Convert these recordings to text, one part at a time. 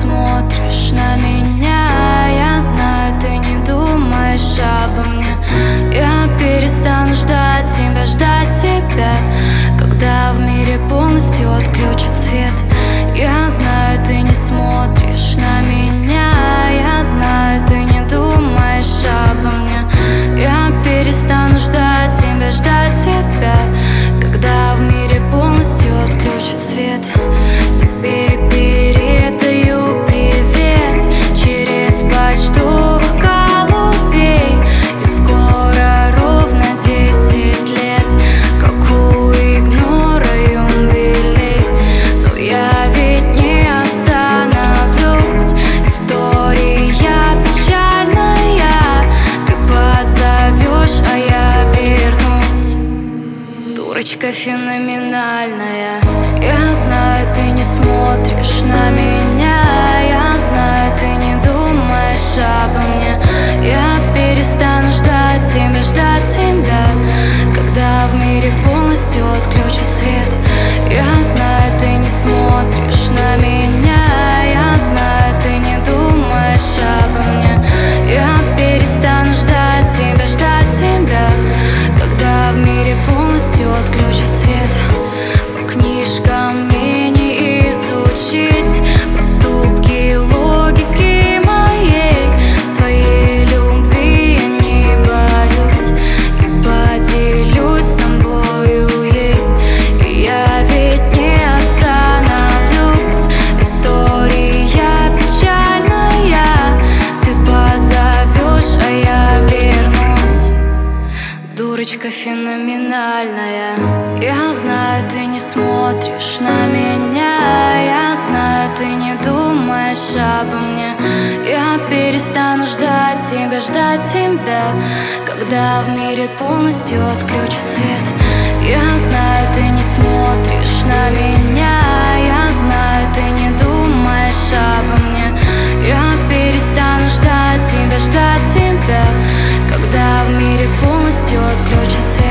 смотришь на меня. Я знаю, ты не думаешь обо мне. Я перестану ждать тебя, когда в мире полностью отключат свет. Я знаю, ты не смотришь на меня. Я знаю, ты не думаешь обо мне. Я перестану ждать тебя, когда в мире полностью отключат свет. Тебе передаю привет через почтовых голубей. И скоро ровно 10 лет, как у игнора юбилей. Но я ведь не остановлюсь. История печальная. Ты позовешь, а я вернусь. Дурочка феноменальная. Я знаю, ты не смотришь на меня. Я знаю, ты не думаешь обо мне. Я перестану ждать тебя, когда в мире полностью отключат свет. Я знаю, ты не смотришь на меня. Я знаю, ты не думаешь обо мне. Я перестану ждать тебя, когда в мире полностью отключат свет. По книжкам мне не изучить поступки логики моей. Своей любви я не боюсь и поделюсь с тобою ей. И я ведь не остановлюсь. История печальная. Ты позовешь, а я вернусь. Дурочка феноменальная. Я знаю, ты не смотришь на меня. Я знаю, ты не думаешь обо мне. Я перестану ждать тебя, когда в мире полностью отключат свет. Я знаю, ты не смотришь на меня. Я знаю, ты не думаешь обо мне. Я перестану ждать тебя, когда в мире полностью отключат свет.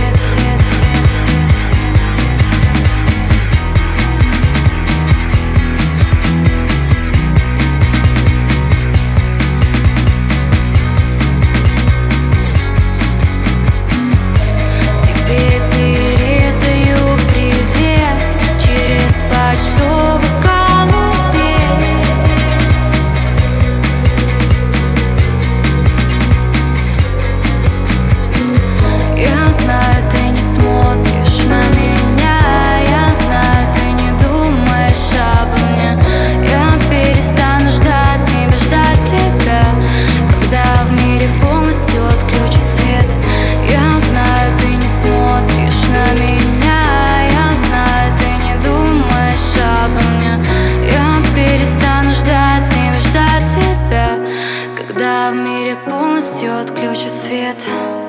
Я знаю, ты не смотришь на меня. Я знаю, ты не думаешь обо мне. Я перестану ждать тебя, когда в мире полностью отключат свет. Я знаю, ты не смотришь на меня. Я знаю, ты не думаешь обо мне. Я перестану ждать тебя, когда в мире полностью отключат свет.